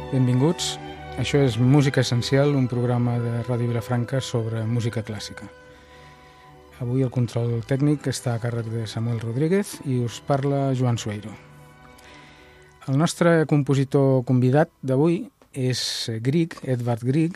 Benvinguts. Això és Música Essencial, un programa de Ràdio Vilafranca sobre música clàssica. Avui el control tècnic està a càrrec de Samuel Rodríguez i us parla Joan Sueiro. El nostre compositor convidat d'avui és Grieg, Edvard Grieg.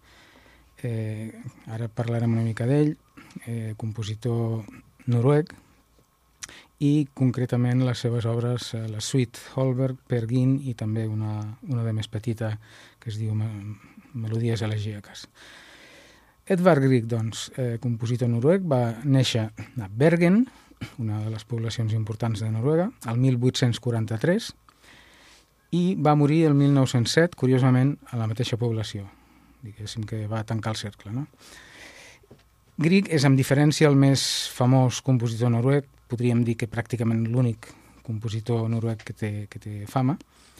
Ara parlarem una mica d'ell, compositor noruec, i concretament les seves obres, la suite Holberg, Per Gynt i també una de més petita que es diu Melodies elegíaques. Edvard Grieg, doncs, compositor noruec, va néixer a Bergen, una de les poblacions importants de Noruega, el 1843, i va morir el 1907, curiosament, a la mateixa població. Diguéssim que va tancar el cercle, no? Grieg és, amb diferència, el més famós compositor noruec, podríem dir que pràcticament l'únic compositor noruec que té fama.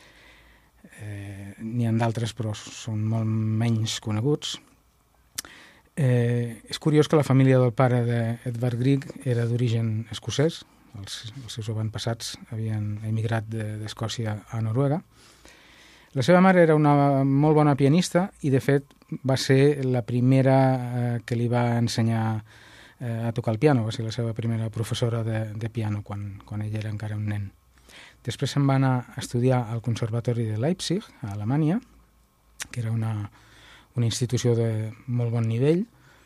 N'hi ha d'altres, però són molt menys coneguts. És curiós que la família del pare d'Edvard Grieg era d'origen escocès. Els seus avantpassats havien emigrat d'Escòcia a Noruega. La seva mare era una molt bona pianista i, de fet, va ser la primera que li va ensenyar a tocar el piano. Va ser la seva primera professora de piano quan ell era encara un nen. Després se'n va anar a estudiar al Conservatori de Leipzig, a Alemanya, que era una institució de molt bon nivell,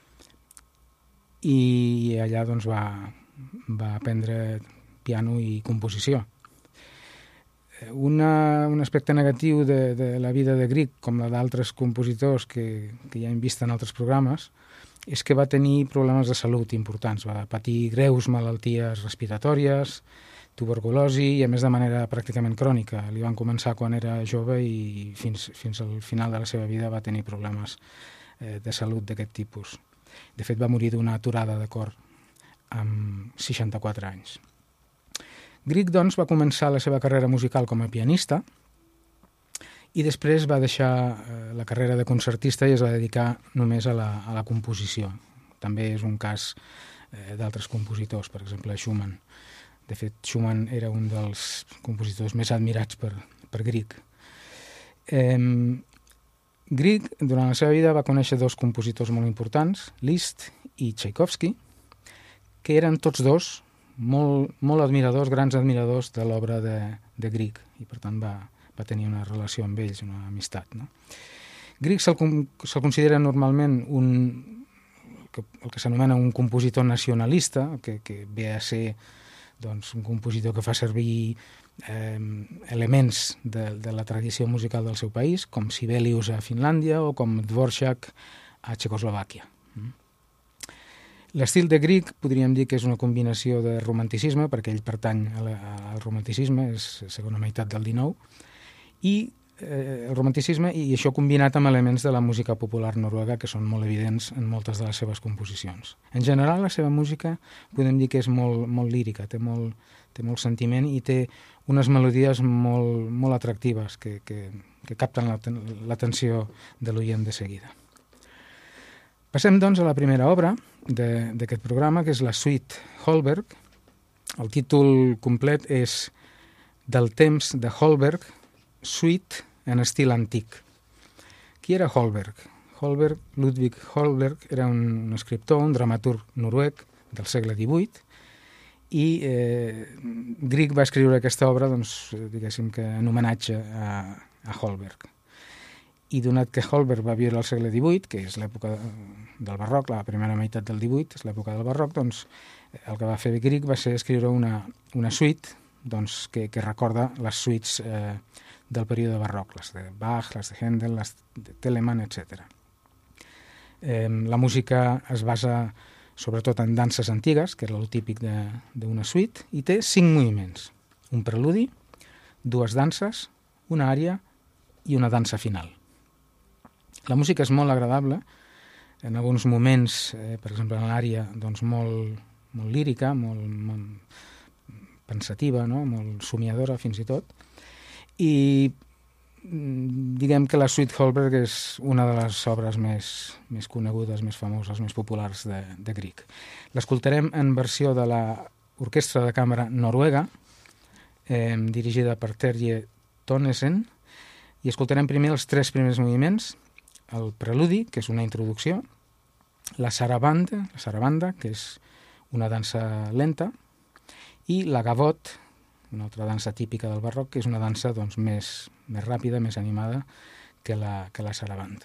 i allà doncs, va aprendre piano i composició. Un aspecte negatiu de la vida de Grieg, com la d'altres compositors que ja hem vist en altres programes, és que va tenir problemes de salut importants. Va patir greus malalties respiratòries, tuberculosi i, a més, de manera pràcticament crònica. Li van començar quan era jove i fins al final de la seva vida va tenir problemes de salut d'aquest tipus. De fet, va morir d'una aturada de cor amb 64 anys. Grieg, doncs, va començar la seva carrera musical com a pianista i després va deixar la carrera de concertista i es va dedicar només a la composició. També és un cas d'altres compositors, per exemple, Schumann. De fet, Schumann era un dels compositors més admirats per Grieg. Grieg, durant la seva vida, va conèixer dos compositors molt importants, Liszt i Tchaikovsky, que eren tots dos molt admiradors, grans admiradors de l'obra de Grieg, i per tant va tenir una relació amb ells, una amistat, no? Grieg se'l considera normalment el que s'anomena un compositor nacionalista, que ve a ser, doncs, un compositor que fa servir elements de la tradició musical del seu país, com Sibelius a Finlàndia o com Dvorak a Txecoslovàquia. L'estil de Grieg podríem dir que és una combinació de romanticisme, perquè ell pertany al romanticisme, és segona meitat del XIX, i el romanticisme, i això combinat amb elements de la música popular noruega que són molt evidents en moltes de les seves composicions. En general, la seva música podem dir que és molt lírica, té molt sentiment i té unes melodies molt atractives que capten l'atenció de l'oient de seguida. Passem, doncs, a la primera obra d'aquest programa, que és la suite Holberg. El títol complet és Del temps de Holberg, suite en estil antic. Qui era Holberg? Ludwig Holberg era un escriptor, un dramaturg noruec del segle XVIII, i Grieg va escriure aquesta obra, doncs, diguéssim que en homenatge a Holberg. I donat que Holberg va viure al segle XVIII, que és l'època del barroc, la primera meitat del XVIII, és l'època del barroc, doncs el que va fer Grieg va ser escriure una suite, doncs, que recorda les suites del període barroc, les de Bach, les de Händel, les de Telemann, etc. La música es basa sobretot en danses antigues, que era el típic d'una suite, i té 5 moviments: un preludi, 2 danses, una ària i una dansa final. La música és molt agradable, en alguns moments, per exemple en l'ària, doncs molt lírica, molt pensativa, no? Molt somiadora fins i tot, i diguem que la suite Holberg és una de les obres més conegudes, més famoses, més populars de Grieg. L'escoltarem en versió de l'Orquestra de Càmera Noruega, dirigida per Terje Tonnesen, I escoltarem primer els 3 primers moviments, el preludi, que és una introducció, la sarabanda, que és una dansa lenta, i la gavot, una altra dansa típica del barroc, que és una dansa doncs, més ràpida, més animada que la sarabanda.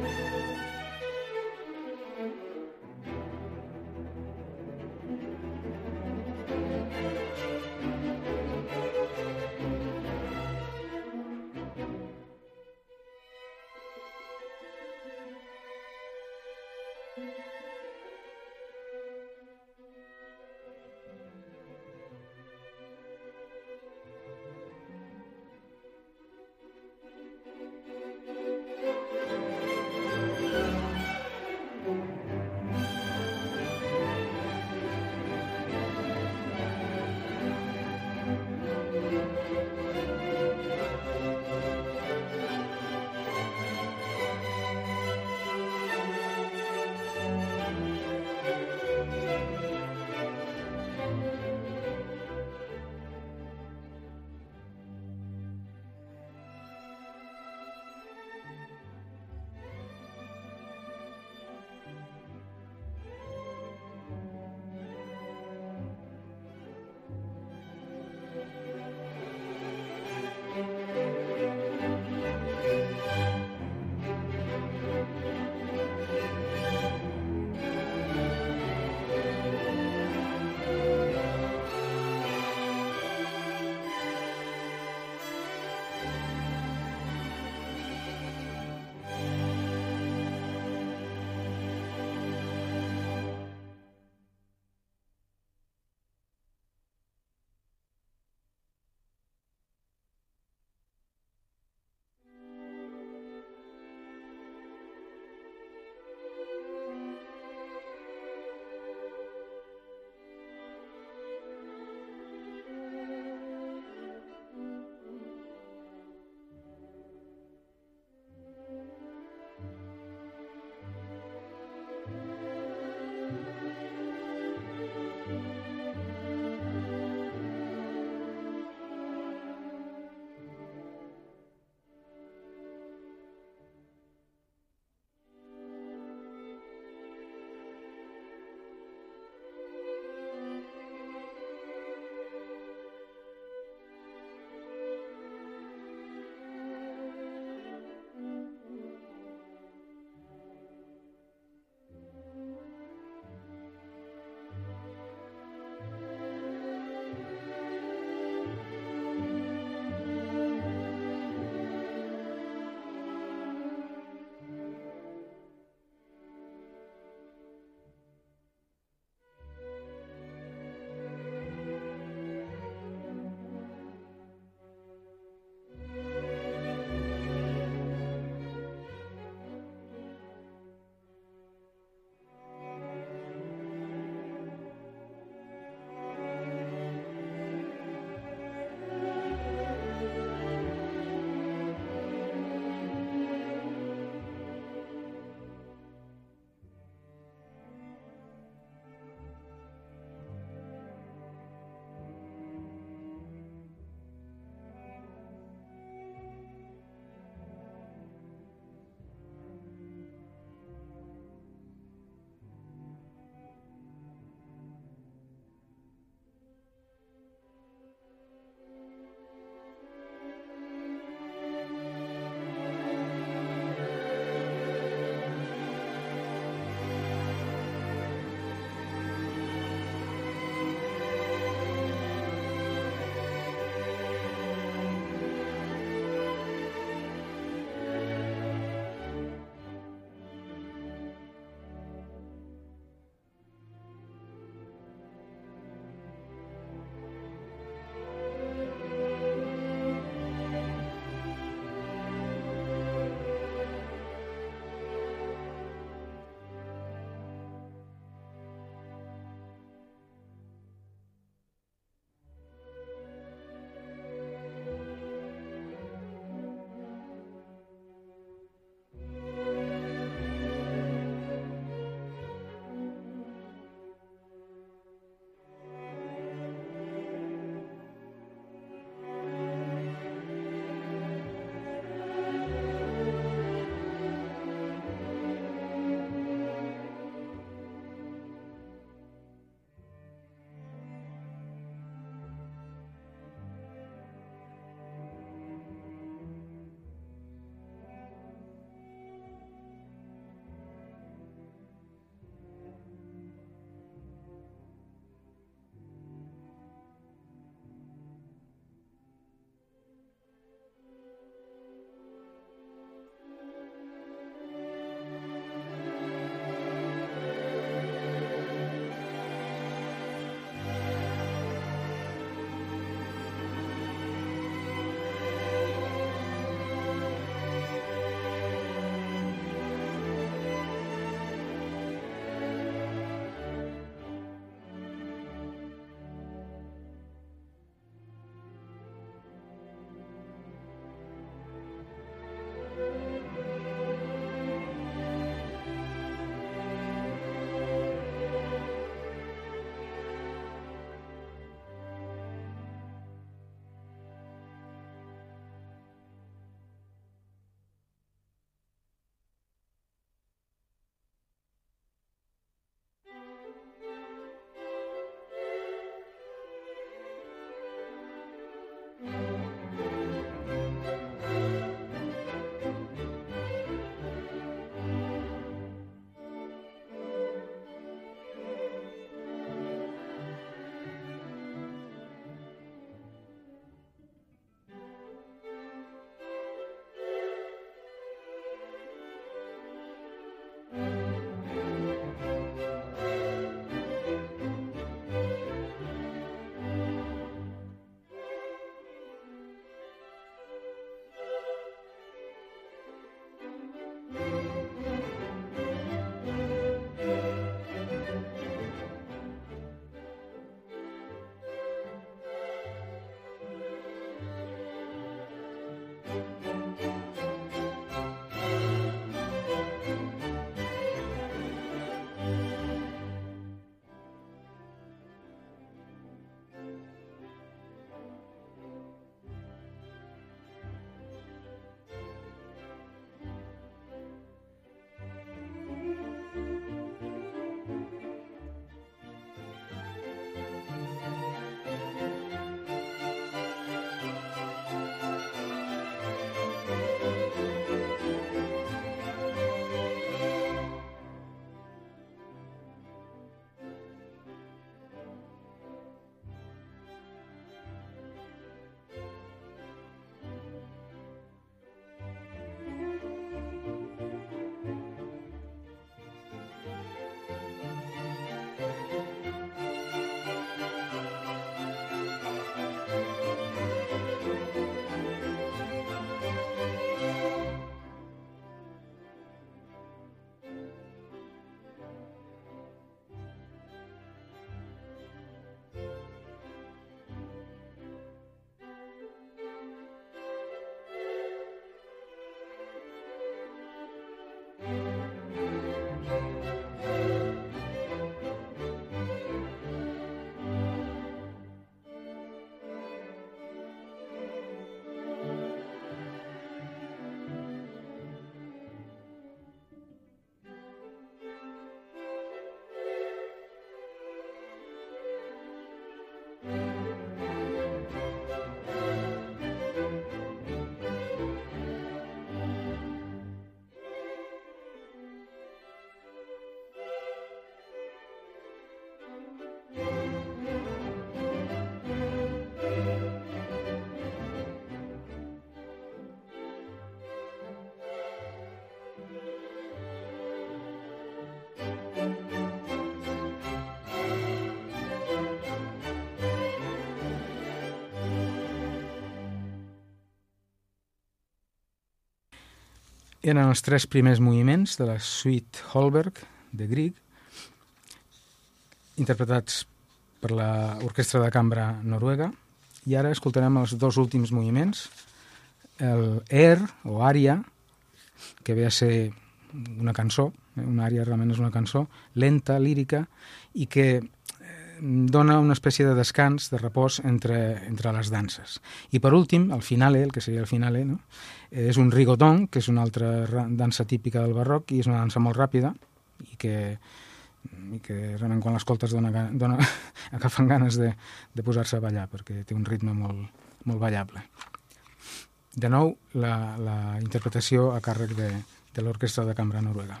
eren els 3 primers moviments de la Suite Holberg de Grieg, interpretats per l'Orquestra de Cambra Noruega, i ara escoltarem els 2 últims moviments, el Air, o ària, que ve a ser una cançó, una ària realment és una cançó, lenta, lírica, i que dona una espècie de descans, de repòs entre les danses. I per últim, el finale, el que seria el finale, no? És un rigodon, que és una altra dansa típica del barroc, i és una dansa molt ràpida, i que realment quan l'escoltes agafen ganes de posar-se a ballar, perquè té un ritme molt, molt ballable. De nou, la interpretació a càrrec de l'Orquestra de Cambra Noruega.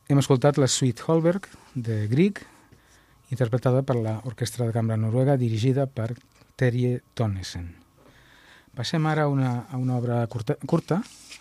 hem escoltat la Suite Holberg de Grieg, interpretada per l'Orquestra de Cambra Noruega, dirigida per Terje Tonnesen. Passem ara a una obra curta,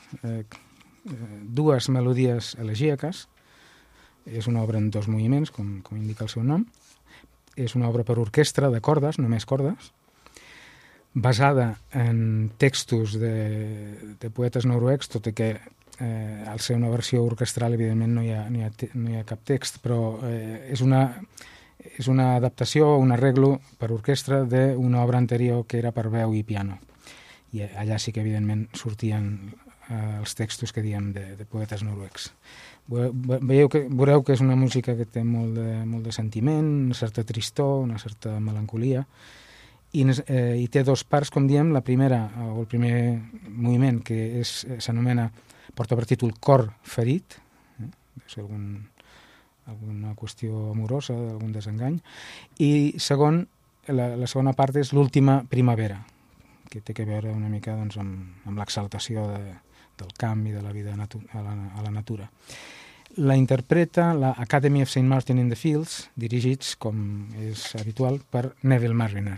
dues melodies elegíaques. És una obra en dos moviments, com indica el seu nom. És una obra per orquestra de cordes, només cordes, basada en textos de poetes noruecs, tot i que al ser una versió orquestral evidentment no hi ha cap text, però és una adaptació, un arreglo per orquestra d'una obra anterior que era per veu i piano. I allà sí que evidentment sortien els textos que diem de poetes noruecs. Veureu que és una música que té molt de sentiment, una certa tristor, una certa melancolia, i té dos parts, com diem. La primera, o el primer moviment, que s'anomena, porta per títol Cor ferit, deu ser alguna qüestió amorosa, algun desengany, i la segona part és l'última primavera, que té a veure una mica doncs, amb l'exaltació del canvi de la vida a la natura. La interpreta la Academy of St. Martin in the Fields, dirigits, com és habitual, per Neville Marriner.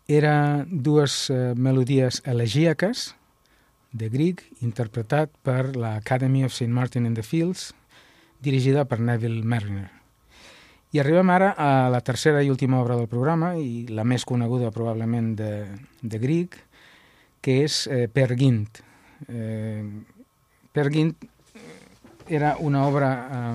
Era dues melodies elegíaques de Grieg, interpretat per l'Academy of St. Martin in the Fields, dirigida per Neville Marriner. I arribem ara a la tercera i última obra del programa, i la més coneguda probablement de Grieg, que és Peer Gynt. Peer Gynt era una obra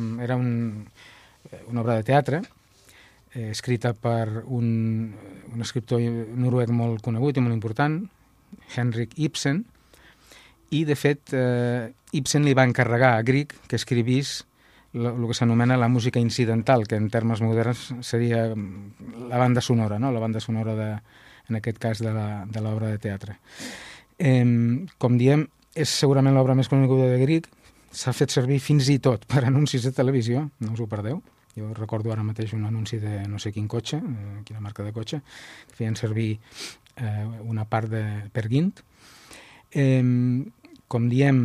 de teatre escrita per un escriptor noruec molt conegut i molt important, Henrik Ibsen, i de fet Ibsen li va encarregar a Grieg que escrivís el que s'anomena la música incidental, que en termes moderns seria la banda sonora, no? La banda sonora, en aquest cas, de l'obra de teatre. Com diem, és segurament l'obra més coneguda de Grieg, s'ha fet servir fins i tot per anuncis de televisió, no us ho perdeu. Jo recordo ara mateix un anunci de no sé quin cotxe, quina marca de cotxe, que feien servir una part de Peer Gynt. Com diem,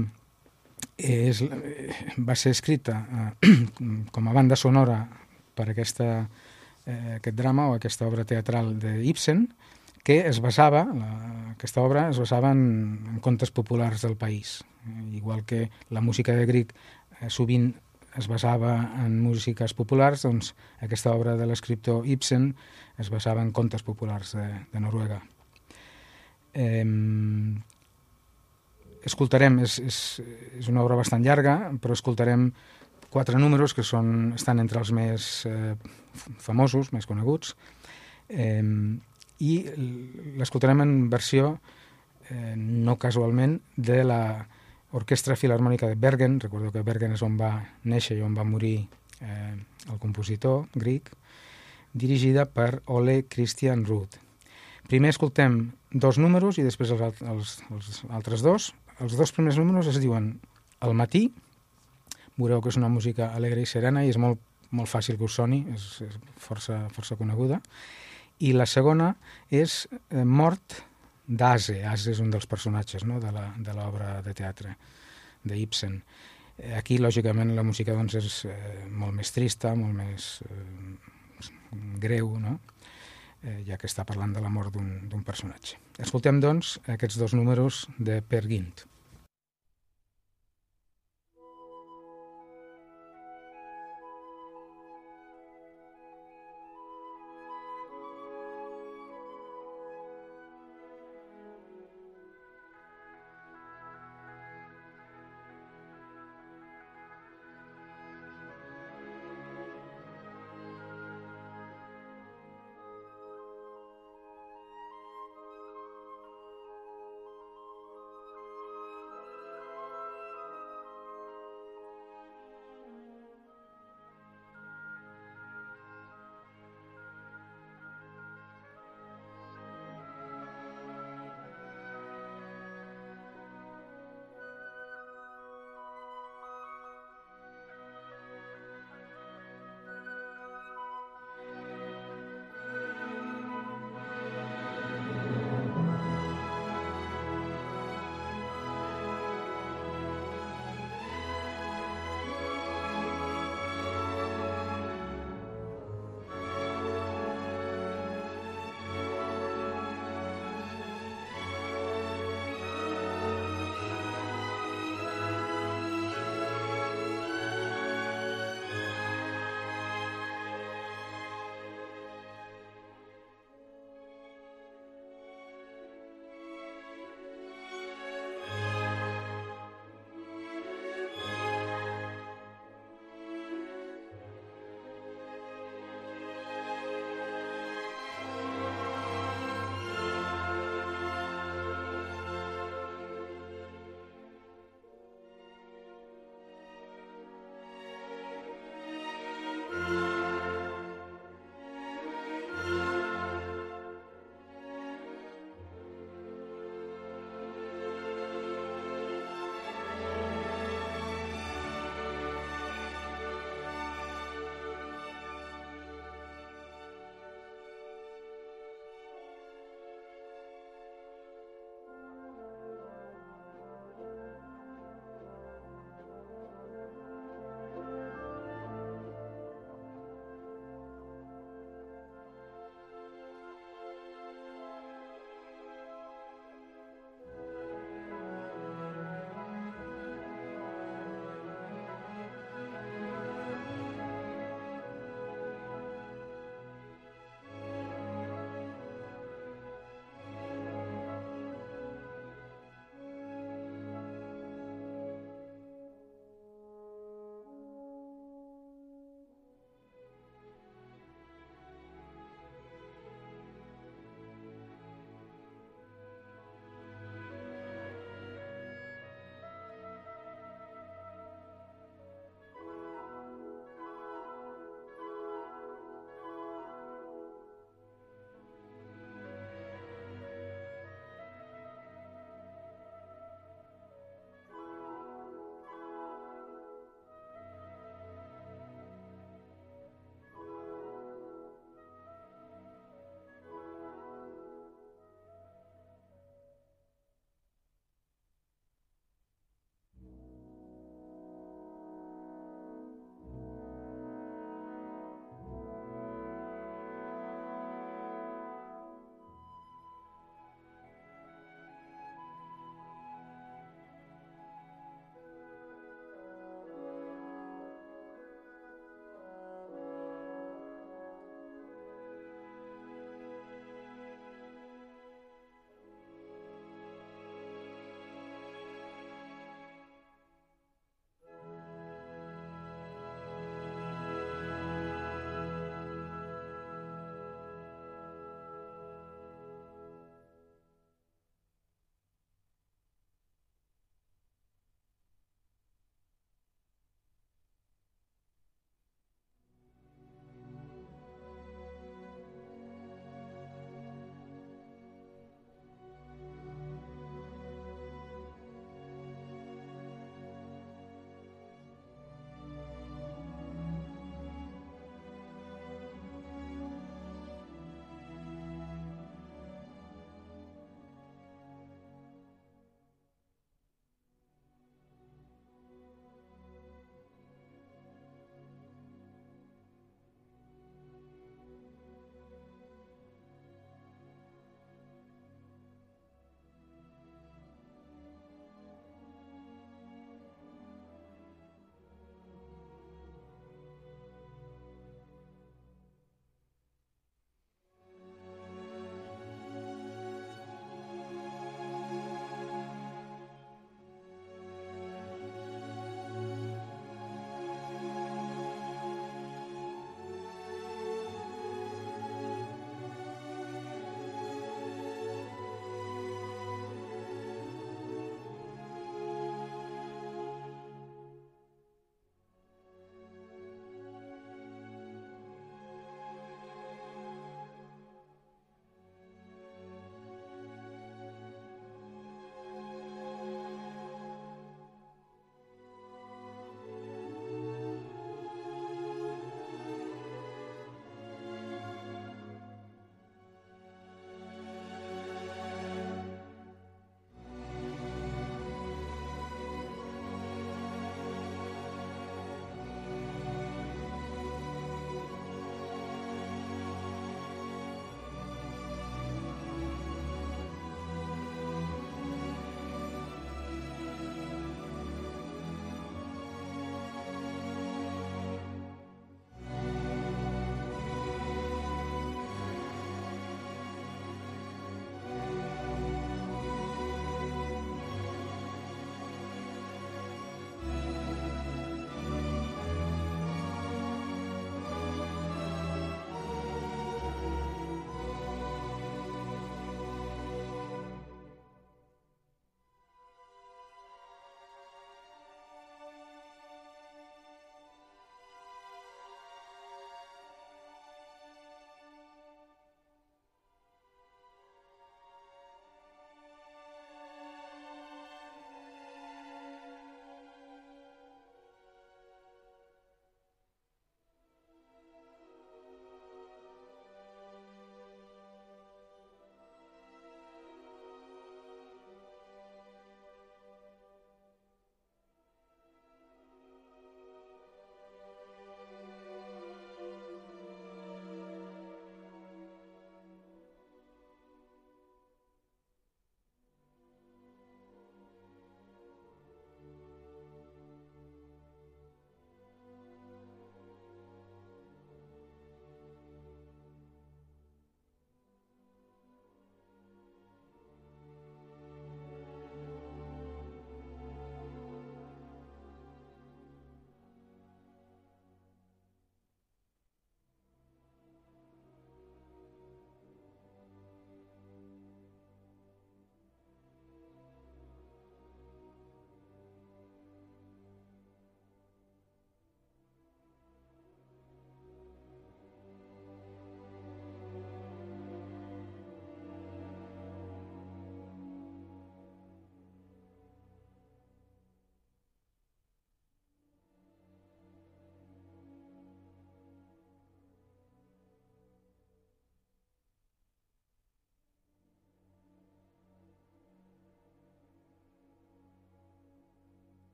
va ser escrita com a banda sonora per aquest drama o aquesta obra teatral d'Ibsen, que aquesta obra es basava en contes populars del país. Igual que la música de Grieg sovint es basava en músiques populars, doncs aquesta obra de l'escriptor Ibsen es basava en contes populars de Noruega. Escoltarem, és una obra bastant llarga, però escoltarem 4 números que estan entre els més famosos, més coneguts, i l'escoltarem en versió, no casualment, de la Orquestra Filharmònica de Bergen. Recordeu que Bergen és on va néixer i on va morir el compositor Grieg, dirigida per Ole Christian Ruud. Primer escoltem 2 números i després els altres 2. Els 2 primers números es diuen Al matí. Veureu que és una música alegre i serena i és molt, molt fàcil que us soni, és força coneguda. I la segona és Mort d'Ase. Ase és un dels personatges, no?, de l'obra de teatre d'Ibsen. Aquí, lògicament, la música doncs, és molt més trista, molt més greu, no?, ja que està parlant de la mort d'un personatge. Escoltem, doncs, aquests 2 números de Peer Gynt.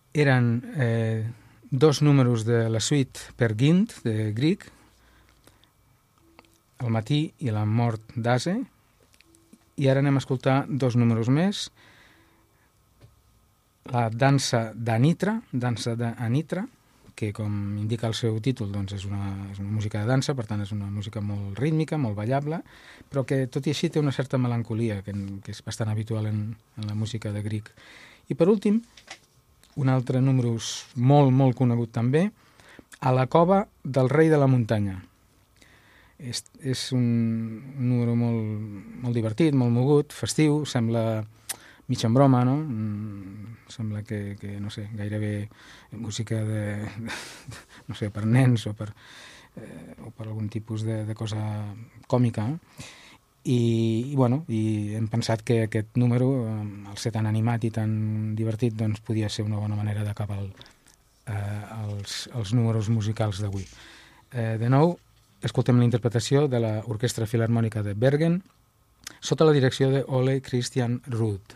eren 2 números de la suite per Gint, de Grieg, El matí i la mort d'Ase, i ara anem a escoltar 2 números més, la dansa d'Anitra, que com indica el seu títol doncs és una música de dansa, per tant és una música molt rítmica, molt ballable, però que tot i així té una certa melancolia que és bastant habitual en la música de Grieg. I per últim, un altre número molt, molt conegut també, A la cova del rei de la muntanya. És un número molt divertit, molt mogut, festiu, sembla mig en broma, no? Sembla que no sé, gairebé música no sé, per nens o per algun tipus de cosa còmica, no? I hem pensat que aquest número, al ser tan animat i tan divertit, doncs podia ser una bona manera d'acabar els números musicals d'avui. De nou, escoltem la interpretació de l'Orquestra Filharmònica de Bergen sota la direcció de Ole Christian Ruud.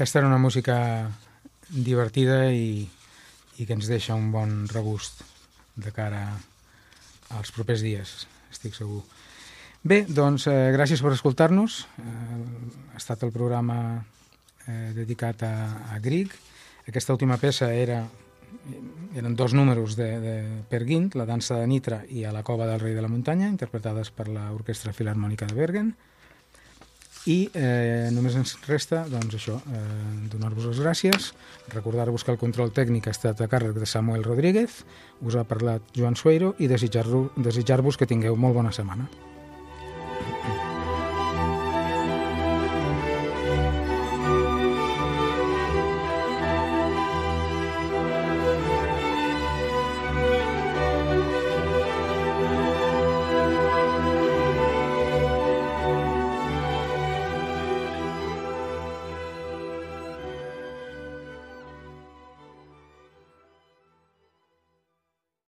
aquesta era una música divertida i que ens deixa un bon regust de cara als propers dies, estic segur. Bé, doncs, gràcies per escoltar-nos. Ha estat el programa dedicat a Grieg. Aquesta última peça eren 2 números de Per Gynt, La dansa de Nitra i A la cova del rei de la muntanya, interpretades per l'Orquestra Filharmònica de Bergen. I només ens resta, doncs això, donar-vos les gràcies, recordar-vos que el control tècnic ha estat a càrrec de Samuel Rodríguez, us ha parlat Joan Sueiro i desitjar-vos que tingueu molt bona setmana.